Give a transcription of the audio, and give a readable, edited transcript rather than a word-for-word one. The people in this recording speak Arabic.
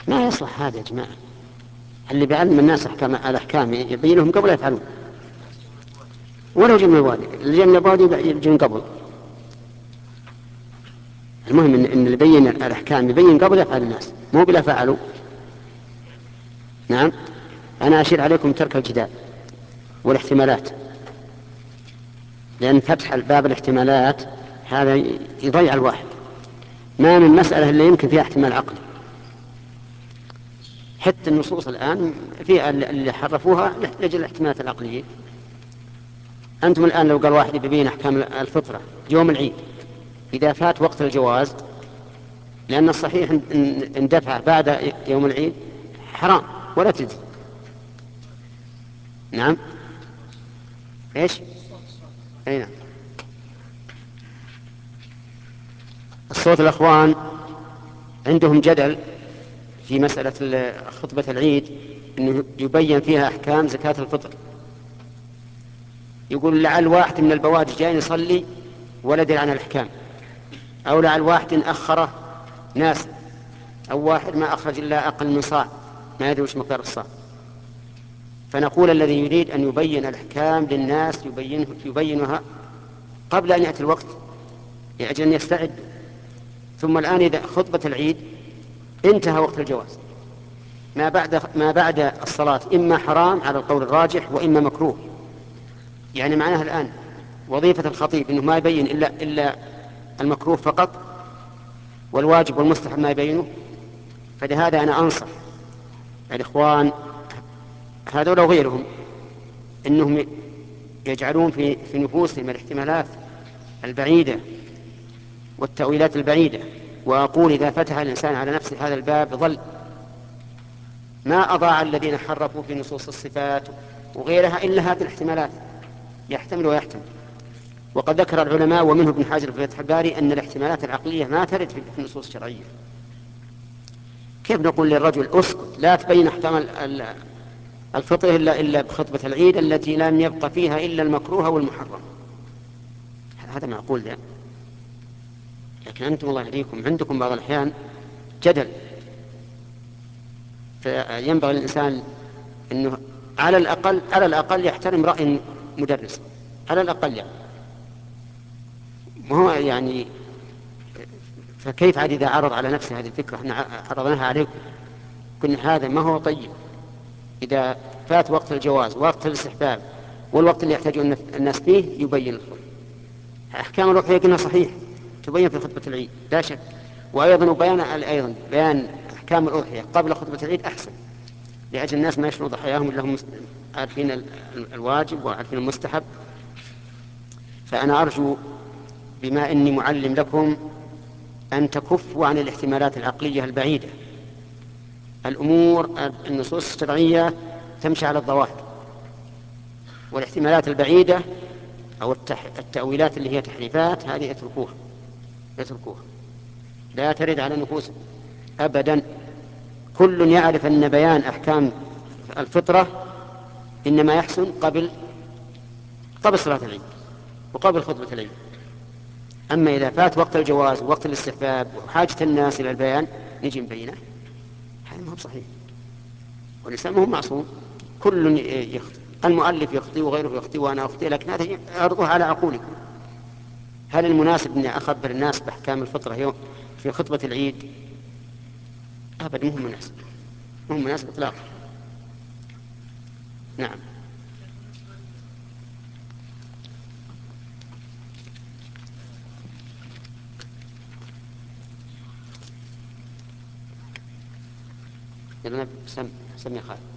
ما يصلح هذا يا جماعة. اللي بيعلم الناس الأحكام يبينهم قبل يفعلون، ولو جمع الوادي اللي جمع الوادي يجون قبل. المهم إن اللي يبين الأحكام يبين قبل يفعل الناس، مو بلا فعلوا. نعم. أنا أشير عليكم ترك الجدال والاحتمالات، لأن فتح باب الاحتمالات هذا يضيع الواحد. ما من مسألة اللي يمكن فيها احتمال عقلي. حتى النصوص الآن في اللي حرفوها لأجل الاحتمالات العقلية. أنتم الآن لو قال واحد يبين أحكام الفطرة يوم العيد إذا فات وقت الجواز، لأن الصحيح إن دفع بعد يوم العيد حرام ولا تجزي. نعم. إيش؟ أي نعم. الصوت الأخوان عندهم جدل في مسألة خطبة العيد، أنه يبين فيها أحكام زكاة الفطر. يقول لعل واحد من البوادي جاي يصلي ولا يدري عن الأحكام، أو لعل واحد أخره ناس، أو واحد ما أخرج إلا أقل من صاع ما يدري وش مقدار الصاع. فنقول الذي يريد أن يبين الأحكام للناس يبينها قبل أن يأتي الوقت لأجل أن يستعد. ثم الآن إذا خطبة العيد انتهى وقت الجواز، ما بعد الصلاة إما حرام على القول الراجح وإما مكروه. يعني معناها الآن وظيفة الخطيب أنه ما يبين إلا المكروه فقط، والواجب والمستحب ما يبينه. فلهذا أنا أنصح الإخوان هذول وغيرهم أنهم يجعلون في نفوسهم الاحتمالات البعيدة والتأويلات البعيدة. وأقول إذا فتح الإنسان على نفسه هذا الباب ظل. ما أضاع الذين حرفوا في نصوص الصفات وغيرها إلا هذه الاحتمالات، يحتمل ويحتمل. وقد ذكر العلماء ومنه ابن حجر في فتح الباري أن الاحتمالات العقلية ما ترد في النصوص الشرعية. كيف نقول للرجل اسكت لا تبين أحكام الفطر إلا بخطبة العيد التي لم يبقى فيها إلا المكروه والمحرم؟ هذا معقول ده؟ لكن أنتم الله يهديكم عندكم بعض الأحيان جدل. فينبغي الإنسان أنه على الأقل يحترم رأي مدرس، على الأقل يعني. وهو يعني فكيف عاد إذا عرض على نفسه هذه الفكرة؟ احنا عرضناها عليكم، كنا هذا ما هو طيب. إذا فات وقت الجواز ووقت الاستحباب والوقت اللي يحتاجون الناس فيه يبين الخطبة. أحكام الأضحية قلنا صحيح تبين في خطبة العيد لا شك. وأيضا بيان أحكام الأضحية قبل خطبة العيد أحسن، لأجل الناس ما يشرون ضحاياهم إلا هم عارفين الواجب وعارفين المستحب. فأنا أرجو بما أني معلم لكم أن تكفوا عن الاحتمالات العقلية البعيدة. النصوص الشرعية تمشي على الظواهر، والاحتمالات البعيدة أو التأويلات اللي هي تحريفات هذه يتركوها لا ترد على نفوسهم أبدا. كل يعرف أن بيان أحكام الفطرة إنما يحسن قبل صلاة العيد وقبل خطبة العيد. أما إذا فات وقت الجواز ووقت الاستحباب وحاجة الناس إلى البيان نجي نبينه، هذا ما هو صحيح. والإنسان ما هو معصوم، كل يخطئ، المؤلف يخطئ وغيره يخطئ وأنا أخطئ، لكن هذا أعرضها على عقولكم. هل المناسب أني أخبر الناس بأحكام الفطرة يوم في خطبة العيد؟ أبدا مو مناسب إطلاقا. نعم. سمي خالد.